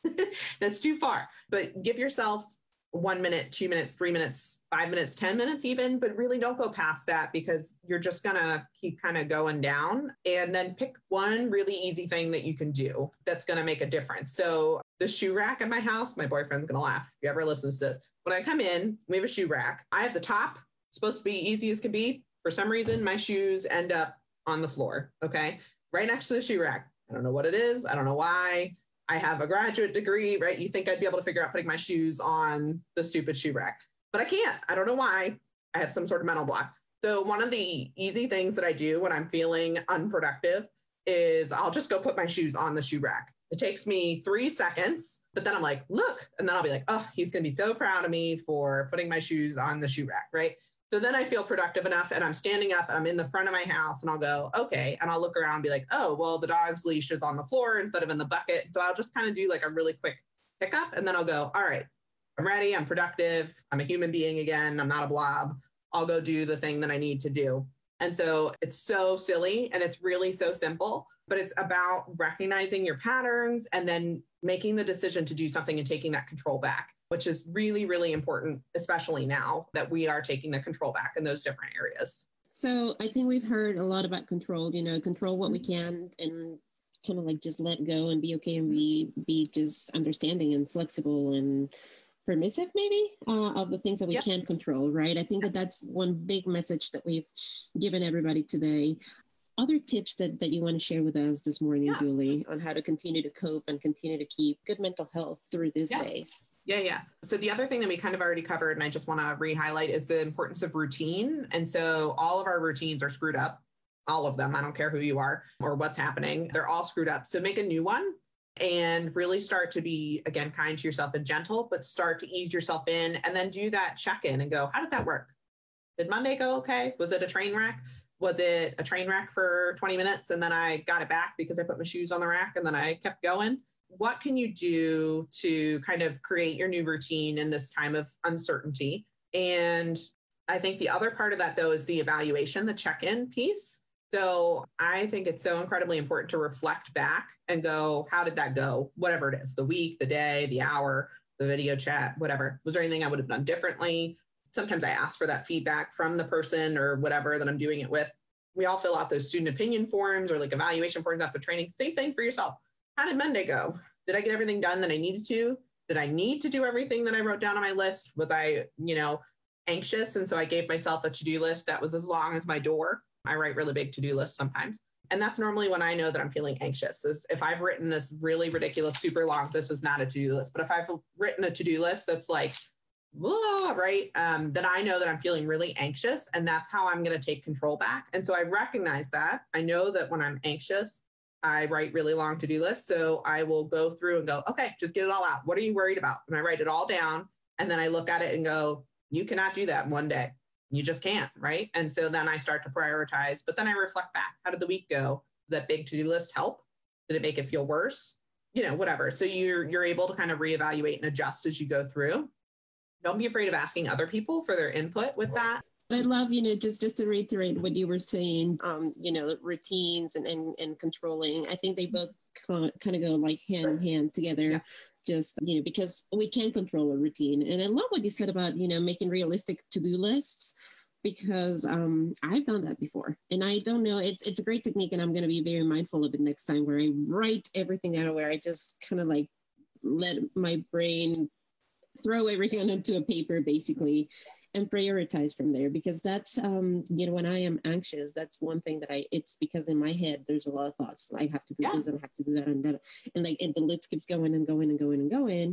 that's too far. But give yourself 1 minute, 2 minutes, 3 minutes, 5 minutes, 10 minutes even, but really don't go past that, because you're just going to keep kind of going down. And then pick one really easy thing that you can do that's going to make a difference. So the shoe rack at my house, my boyfriend's going to laugh if he ever listens to this. When I come in, we have a shoe rack. I have the top, supposed to be easy as can be. For some reason, my shoes end up on the floor. Okay. Right next to the shoe rack. I don't know what it is. I don't know why. I have a graduate degree, right? You think I'd be able to figure out putting my shoes on the stupid shoe rack, but I can't. I don't know why. I have some sort of mental block. So one of the easy things that I do when I'm feeling unproductive is I'll just go put my shoes on the shoe rack. It takes me 3 seconds, but then I'm like, look, and then I'll be like, oh, he's going to be so proud of me for putting my shoes on the shoe rack, right? So then I feel productive enough, and I'm standing up and I'm in the front of my house, and I'll go, okay. And I'll look around and be like, oh, well, the dog's leash is on the floor instead of in the bucket. So I'll just kind of do like a really quick pickup, and then I'll go, all right, I'm ready. I'm productive. I'm a human being again. I'm not a blob. I'll go do the thing that I need to do. And so it's so silly, and it's really so simple, but it's about recognizing your patterns and then making the decision to do something and taking that control back, which is really, really important, especially now that we are taking the control back in those different areas. So I think we've heard a lot about control, control what we can and kind of like just let go and be okay and be just understanding and flexible and permissive maybe of the things that we can't control, right? I think that that's one big message that we've given everybody today. Other tips that you want to share with us this morning, Julie, on how to continue to cope and continue to keep good mental health through these days? Yeah. So the other thing that we kind of already covered, and I just want to re-highlight, is the importance of routine. And so all of our routines are screwed up, all of them. I don't care who you are or what's happening. They're all screwed up. So make a new one and really start to be, again, kind to yourself and gentle, but start to ease yourself in, and then do that check-in and go, how did that work? Did Monday go okay? Was it a train wreck? Was it a train wreck for 20 minutes and then I got it back because I put my shoes on the rack and then I kept going? What can you do to kind of create your new routine in this time of uncertainty? And I think the other part of that, though, is the evaluation, the check-in piece. So I think it's so incredibly important to reflect back and go, how did that go? Whatever it is, the week, the day, the hour, the video chat, whatever. Was there anything I would have done differently? Sometimes I ask for that feedback from the person or whatever that I'm doing it with. We all fill out those student opinion forms or like evaluation forms after training. Same thing for yourself. How did Monday go? Did I get everything done that I needed to? Did I need to do everything that I wrote down on my list? Was I, anxious? And so I gave myself a to-do list that was as long as my door. I write really big to-do lists sometimes. And that's normally when I know that I'm feeling anxious. Is if I've written this really ridiculous, super long, this is not a to-do list. But if I've written a to-do list that's like, right, then I know that I'm feeling really anxious, and that's how I'm going to take control back. And so I recognize that. I know that when I'm anxious, I write really long to-do lists. So I will go through and go, okay, just get it all out. What are you worried about? And I write it all down, and then I look at it and go, you cannot do that in one day. You just can't, right? And so then I start to prioritize, but then I reflect back. How did the week go? Did that big to-do list help? Did it make it feel worse? Whatever. So you're able to kind of reevaluate and adjust as you go through. Don't be afraid of asking other people for their input with that. I love, just to reiterate what you were saying, routines and controlling. I think they both kind of go like hand in hand together. Yeah. Just, because we can control a routine. And I love what you said about, making realistic to-do lists, because I've done that before. And I don't know, it's a great technique, and I'm going to be very mindful of it next time, where I write everything out, where I just kind of like let my brain throw everything onto a paper basically and prioritize from there, because that's when I am anxious, that's one thing that it's because in my head there's a lot of thoughts. I have to do this and I have to do that and that, and the list keeps going and going and going and going.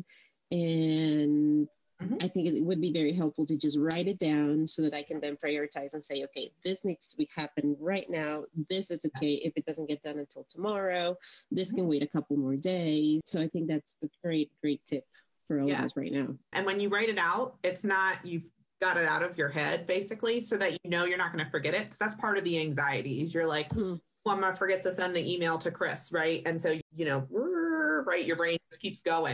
And I think it would be very helpful to just write it down so that I can then prioritize and say, okay, this needs to happen right now. This is okay if it doesn't get done until tomorrow. This can wait a couple more days. So I think that's the great tip for all of us right now. And when you write it out, it's not, you've got it out of your head basically, so that you're not going to forget it. Because that's part of the anxieties. You're like, well, I'm going to forget to send the email to Chris, right? And so, right, your brain just keeps going.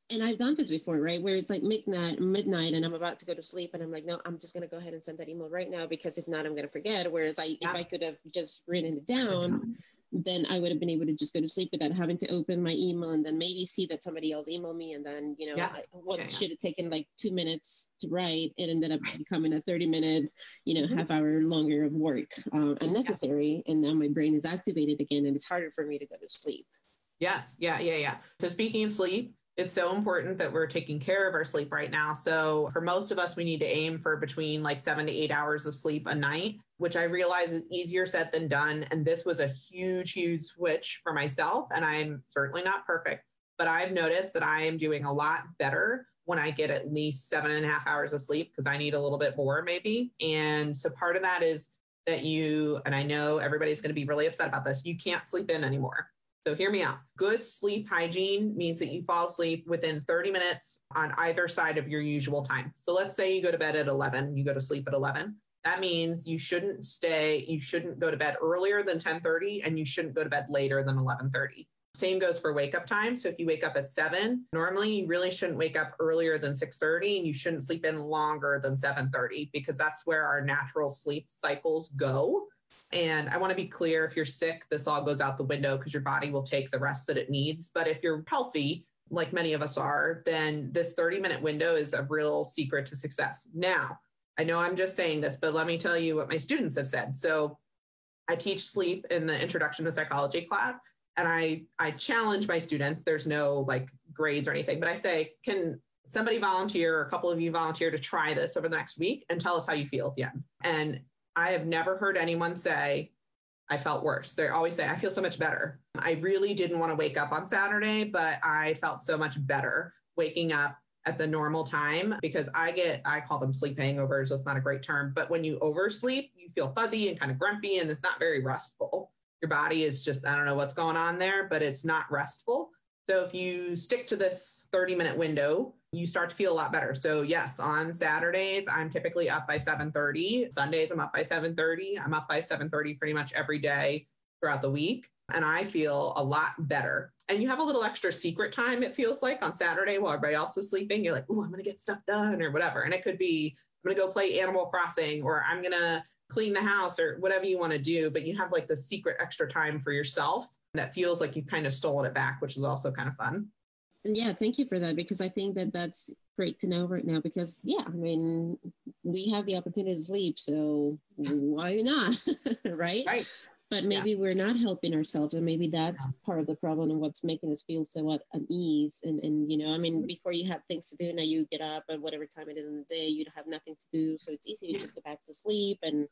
And I've done this before, right? Where it's like midnight and I'm about to go to sleep and I'm like, no, I'm just going to go ahead and send that email right now, because if not, I'm going to forget. Whereas if I could have just written it down, then I would have been able to just go to sleep without having to open my email and then maybe see that somebody else emailed me. And then, what should have taken like 2 minutes to write, it ended up becoming a 30-minute, half hour longer of work, unnecessary. And now my brain is activated again and it's harder for me to go to sleep. Yes. Yeah. So speaking of sleep, it's so important that we're taking care of our sleep right now. So for most of us, we need to aim for between like 7 to 8 hours of sleep a night, which I realize is easier said than done. And this was a huge switch for myself. And I'm certainly not perfect, but I've noticed that I am doing a lot better when I get at least 7.5 hours of sleep, because I need a little bit more maybe. And so part of that is that and I know everybody's going to be really upset about this, you can't sleep in anymore. So hear me out. Good sleep hygiene means that you fall asleep within 30 minutes on either side of your usual time. So let's say you go to bed at 11, you go to sleep at 11. That means you shouldn't go to bed earlier than 10:30, and you shouldn't go to bed later than 11:30. Same goes for wake up time. So if you wake up at 7, normally you really shouldn't wake up earlier than 6:30, and you shouldn't sleep in longer than 7:30, because that's where our natural sleep cycles go. And I want to be clear, if you're sick, this all goes out the window because your body will take the rest that it needs. But if you're healthy, like many of us are, then this 30-minute window is a real secret to success. Now, I know I'm just saying this, but let me tell you what my students have said. So I teach sleep in the Introduction to Psychology class, and I challenge my students. There's no like grades or anything, but I say, can somebody volunteer, or a couple of you volunteer to try this over the next week and tell us how you feel at the end? And I have never heard anyone say, I felt worse. They always say, I feel so much better. I really didn't want to wake up on Saturday, but I felt so much better waking up at the normal time, because I call them sleep hangovers. So it's not a great term, but when you oversleep, you feel fuzzy and kind of grumpy, and it's not very restful. Your body is just, I don't know what's going on there, but it's not restful. So if you stick to this 30-minute window, you start to feel a lot better. So yes, on Saturdays, I'm typically up by 7:30. Sundays, I'm up by 7:30. I'm up by 7:30 pretty much every day throughout the week. And I feel a lot better. And you have a little extra secret time, it feels like, on Saturday while everybody else is sleeping. You're like, oh, I'm going to get stuff done or whatever. And it could be, I'm going to go play Animal Crossing, or I'm going to clean the house, or whatever you want to do. But you have like the secret extra time for yourself that feels like you've kind of stolen it back, which is also kind of fun. Yeah, thank you for that, because I think that that's great to know right now, because I mean, we have the opportunity to sleep, so why not? Right? But maybe we're not helping ourselves, and maybe that's part of the problem and what's making us feel so at unease. And I mean, before you have things to do, now you get up at whatever time it is in the day, you have nothing to do, so it's easy to just go back to sleep, and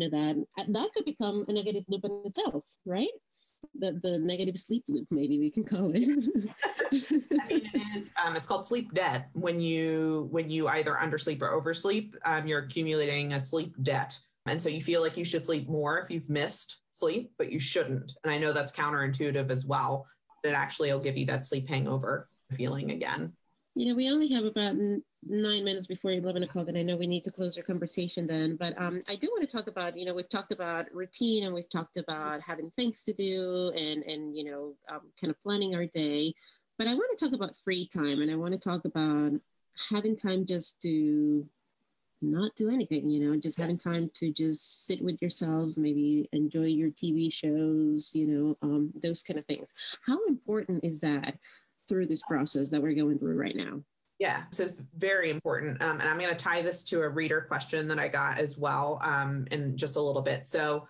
that could become a negative loop in itself, right? The negative sleep loop, maybe we can call it. I mean, it is. It's called sleep debt. When you either undersleep or oversleep, you're accumulating a sleep debt, and so you feel like you should sleep more if you've missed sleep, but you shouldn't. And I know that's counterintuitive as well. That actually will give you that sleep hangover feeling again. We only have about 9 minutes before 11 o'clock, and I know we need to close our conversation then. But I do want to talk about, we've talked about routine, and we've talked about having things to do, and kind of planning our day. But I want to talk about free time, and I want to talk about having time just to not do anything, just having time to just sit with yourself, maybe enjoy your TV shows, those kind of things. How important is that through this process that we're going through right now? Yeah, so it's very important. And I'm going to tie this to a reader question that I got as well in just a little bit. So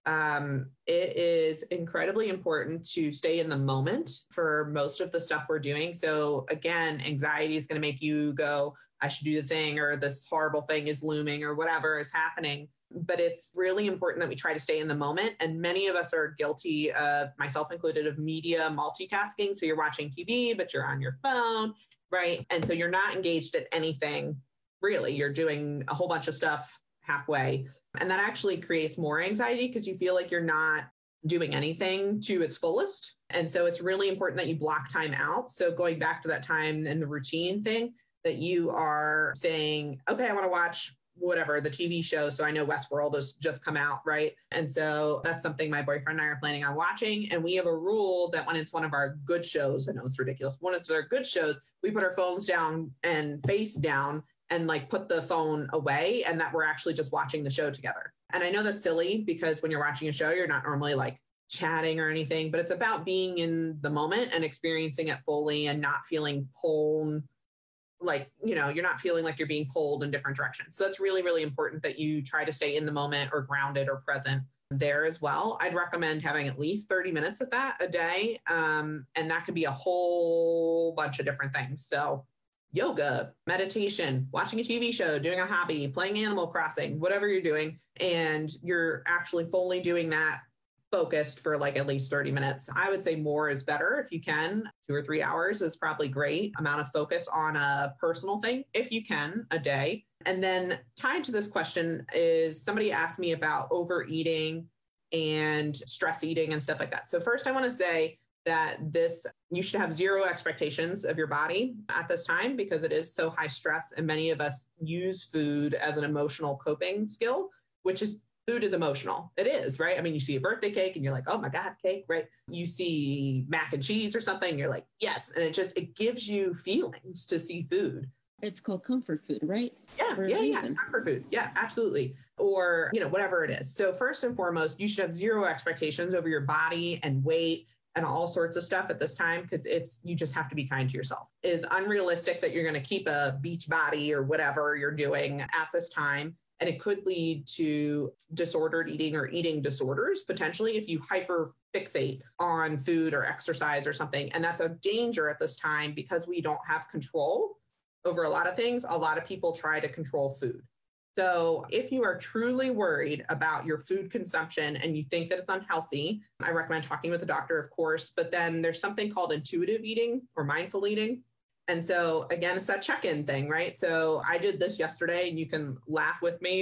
it is incredibly important to stay in the moment for most of the stuff we're doing. So again, anxiety is going to make you go, I should do the thing, or this horrible thing is looming, or whatever is happening. But it's really important that we try to stay in the moment. And many of us are guilty of, myself included, of media multitasking. So you're watching TV, but you're on your phone, right? And so you're not engaged at anything, really. You're doing a whole bunch of stuff halfway. And that actually creates more anxiety because you feel like you're not doing anything to its fullest. And so it's really important that you block time out. So going back to that time and the routine thing, that you are saying, okay, I want to watch whatever, the TV show. So I know Westworld has just come out, right? And so that's something my boyfriend and I are planning on watching. And we have a rule that when it's one of our good shows, I know it's ridiculous, when it's our good shows, we put our phones down and face down and like put the phone away, and that we're actually just watching the show together. And I know that's silly because when you're watching a show, you're not normally like chatting or anything, but it's about being in the moment and experiencing it fully and not feeling pulled, like, you're not feeling like you're being pulled in different directions. So it's really, really important that you try to stay in the moment or grounded or present there as well. I'd recommend having at least 30 minutes of that a day. And that could be a whole bunch of different things. So yoga, meditation, watching a TV show, doing a hobby, playing Animal Crossing, whatever you're doing, and you're actually fully doing that focused for like at least 30 minutes. I would say more is better if you can. 2 or 3 hours is probably great amount of focus on a personal thing, if you can, a day. And then tied to this question is somebody asked me about overeating and stress eating and stuff like that. So first I want to say that you should have zero expectations of your body at this time because it is so high stress. And many of us use food as an emotional coping skill, which is food is emotional. It is, right? I mean, you see a birthday cake and you're like, oh my God, cake, right? You see mac and cheese or something, and you're like, yes. And it gives you feelings to see food. It's called comfort food, right? Yeah. Comfort food. Yeah, absolutely. Or, whatever it is. So first and foremost, you should have zero expectations over your body and weight and all sorts of stuff at this time, because you just have to be kind to yourself. It's unrealistic that you're going to keep a beach body or whatever you're doing at this time. And it could lead to disordered eating or eating disorders, potentially, if you hyper fixate on food or exercise or something. And that's a danger at this time because we don't have control over a lot of things. A lot of people try to control food. So if you are truly worried about your food consumption and you think that it's unhealthy, I recommend talking with a doctor, of course. But then there's something called intuitive eating or mindful eating. And so again, it's that check-in thing, right? So I did this yesterday, and you can laugh with me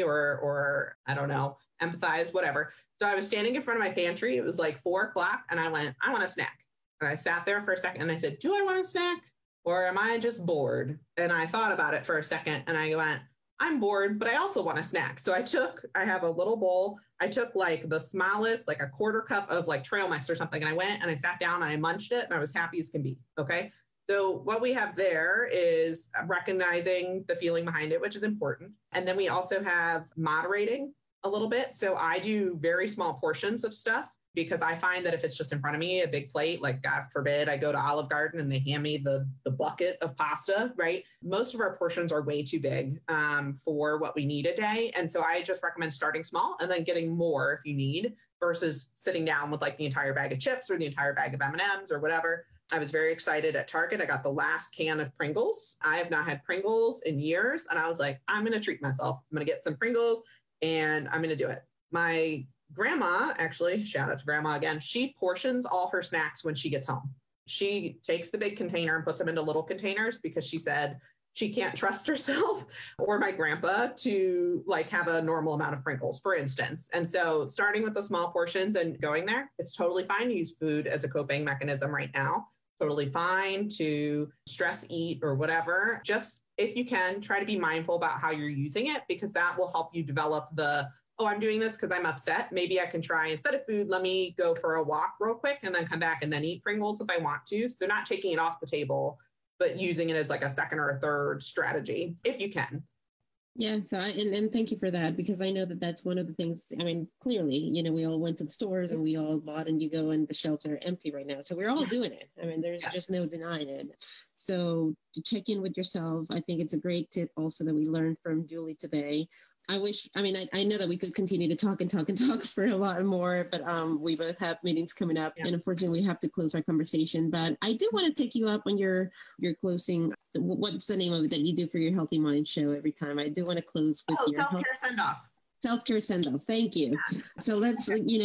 or I don't know, empathize, whatever. So I was standing in front of my pantry. It was like 4:00 and I went, I want a snack. And I sat there for a second and I said, do I want a snack or am I just bored? And I thought about it for a second and I went, I'm bored, but I also want a snack. So I have a little bowl. I took like the smallest, like a 1/4 cup of like trail mix or something. And I went and I sat down and I munched it and I was happy as can be. Okay. So what we have there is recognizing the feeling behind it, which is important. And then we also have moderating a little bit. So I do very small portions of stuff because I find that if it's just in front of me, a big plate, like God forbid, I go to Olive Garden and they hand me the bucket of pasta, right? Most of our portions are way too big for what we need a day. And so I just recommend starting small and then getting more if you need versus sitting down with like the entire bag of chips or the entire bag of M&Ms or whatever. I was very excited at Target. I got the last can of Pringles. I have not had Pringles in years. And I was like, I'm going to treat myself. I'm going to get some Pringles and I'm going to do it. My grandma, actually, shout out to grandma again, she portions all her snacks when she gets home. She takes the big container and puts them into little containers because she said she can't trust herself or my grandpa to like have a normal amount of Pringles, for instance. And so starting with the small portions and going there, it's totally fine to use food as a coping mechanism right now. Totally fine to stress eat or whatever. Just if you can, try to be mindful about how you're using it, because that will help you develop I'm doing this because I'm upset. Maybe I can try, instead of food, let me go for a walk real quick and then come back and then eat Pringles if I want to. So not taking it off the table, but using it as like a second or a third strategy if you can. Yeah. So and thank you for that, because I know that that's one of the things. I mean, clearly, we all went to the stores and we all bought, and you go and the shelves are empty right now. So we're all doing it. I mean, there's just no denying it. So to check in with yourself, I think it's a great tip also that we learned from Julie today. I know that we could continue to talk for a lot more, but we both have meetings coming up, and unfortunately we have to close our conversation. But I do want to take you up on your closing. What's the name of it that you do for your Healthy Mind show every time? I do want to close with your self-care send-off. Self-care send-off. Thank you. So I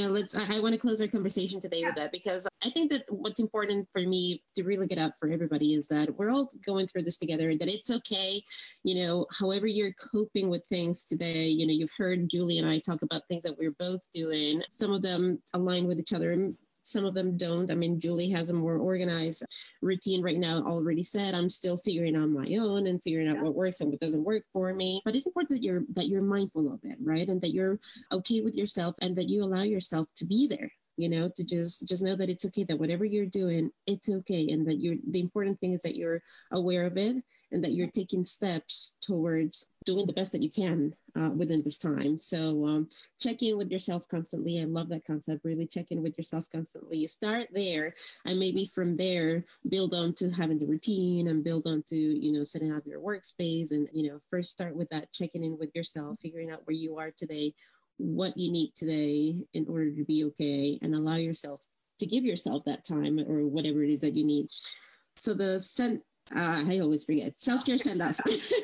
want to close our conversation today with that, because I think that what's important for me to really get out for everybody is that we're all going through this together, that it's okay. However you're coping with things today, you've heard Julie and I talk about things that we're both doing. Some of them align with each other. Some of them don't. I mean, Julie has a more organized routine right now already set. I'm still figuring out my own and figuring out what works and what doesn't work for me. But it's important that you're mindful of it, right? And that you're okay with yourself and that you allow yourself to be there. You know, to just know that it's okay, that whatever you're doing, it's okay. And that the important thing is that you're aware of it and that you're taking steps towards doing the best that you can within this time. So check in with yourself constantly. I love that concept. Really check in with yourself constantly. Start there, and maybe from there, build on to having the routine and build on to, you know, setting up your workspace. And, you know, first start with that, checking in with yourself, figuring out where you are today, what you need today in order to be okay, and allow yourself to give yourself that time or whatever it is that you need. So I always forget. Self-care send-off.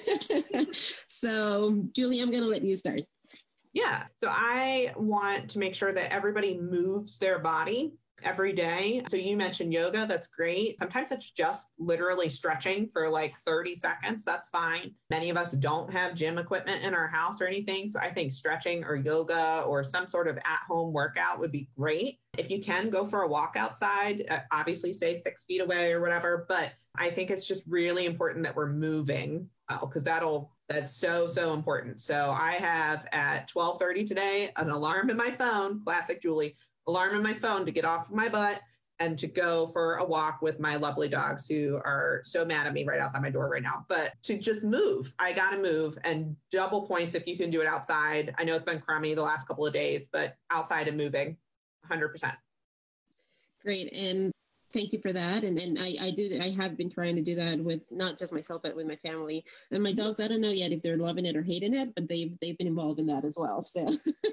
So, Julie, I'm going to let you start. Yeah. So I want to make sure that everybody moves their body every day. So you mentioned yoga. That's great. Sometimes it's just literally stretching for like 30 seconds. That's fine. Many of us don't have gym equipment in our house or anything. So I think stretching or yoga or some sort of at-home workout would be great. If you can, go for a walk outside, obviously stay 6 feet away or whatever. But I think it's just really important that we're moving because that's so important. So I have at 12:30 today, an alarm in my phone, classic Julie, alarm in my phone to get off my butt and to go for a walk with my lovely dogs who are so mad at me right outside my door right now. But to just move, I got to move, and double points if you can do it outside. I know it's been crummy the last couple of days, but outside and moving, 100%. Great. And thank you for that. And I have been trying to do that with not just myself, but with my family and my dogs. I don't know yet if they're loving it or hating it, but they've been involved in that as well. So,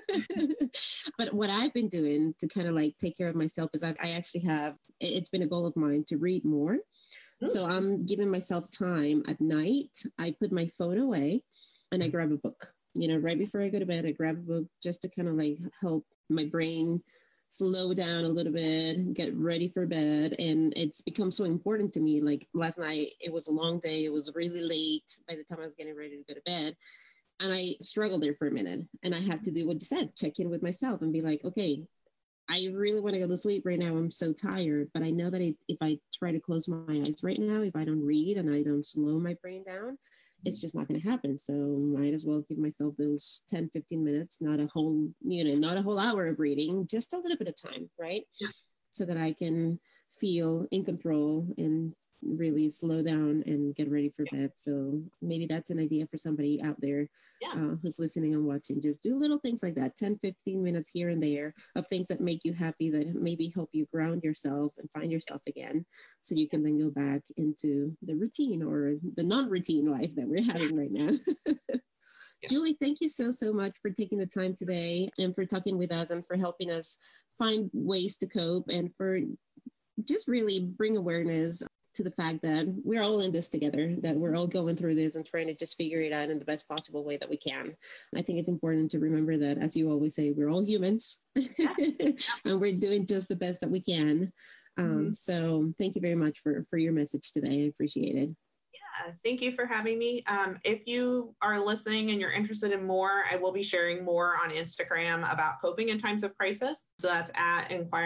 but what I've been doing to kind of like take care of myself is I actually it's been a goal of mine to read more. So I'm giving myself time at night. I put my phone away and I grab a book, you know, right before I go to bed, I grab a book just to kind of like help my brain slow down a little bit, get ready for bed. And it's become so important to me. Like last night, it was a long day. It was really late by the time I was getting ready to go to bed. And I struggled there for a minute. And I had to do what you said, check in with myself and be like, okay, I really want to go to sleep right now. I'm so tired. But I know that if I try to close my eyes right now, if I don't read and I don't slow my brain down, it's just not going to happen. So might as well give myself those 10, 15 minutes, not a whole hour of reading, just a little bit of time, right? Yeah. So that I can feel in control and really slow down and get ready for bed. So maybe that's an idea for somebody out there who's listening and watching. Just do little things like that, 10, 15 minutes here and there of things that make you happy, that maybe help you ground yourself and find yourself again. So you can then go back into the routine or the non-routine life that we're having right now. Julie, thank you so much for taking the time today and for talking with us and for helping us find ways to cope and for just really bring awareness to the fact that we're all in this together, that we're all going through this and trying to just figure it out in the best possible way that we can. I think it's important to remember that, as you always say, we're all humans and we're doing just the best that we can. So thank you very much for your message today. I appreciate it. Thank you for having me. If you are listening and you're interested in more, I will be sharing more on Instagram about coping in times of crisis. So that's at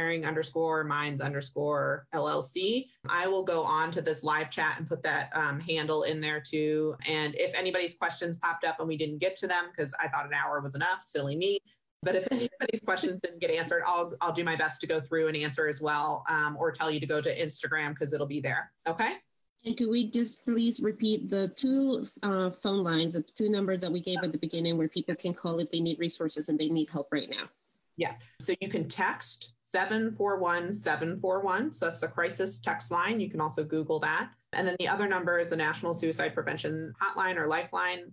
inquiringminds_LLC. I will go on to this live chat and put that handle in there too. And if anybody's questions popped up and we didn't get to them, because I thought an hour was enough, silly me. But if anybody's questions didn't get answered, I'll do my best to go through and answer as well, or tell you to go to Instagram because it'll be there. Okay. And could we just please repeat the two phone lines, the two numbers that we gave at the beginning where people can call if they need resources and they need help right now? Yeah. So you can text 741-741. So that's the crisis text line. You can also Google that. And then the other number is the National Suicide Prevention Hotline or Lifeline,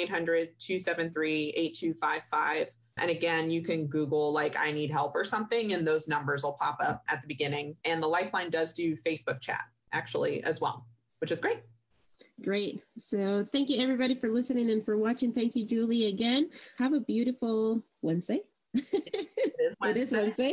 1-800-273-8255. And again, you can Google like I need help or something, and those numbers will pop up at the beginning. And the Lifeline does do Facebook chat actually as well, which is great. Great. So thank you everybody for listening and for watching. Thank you, Julie, again. Have a beautiful Wednesday. It is Wednesday.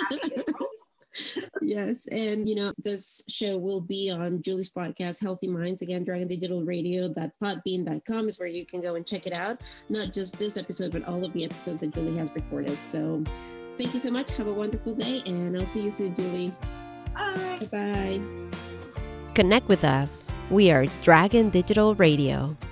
Yes. And, this show will be on Julie's podcast, Healthy Minds. Again, Dragon Digital Radio.podbean.com is where you can go and check it out. Not just this episode, but all of the episodes that Julie has recorded. So thank you so much. Have a wonderful day, and I'll see you soon, Julie. Bye. Bye. Connect with us. We are Dragon Digital Radio.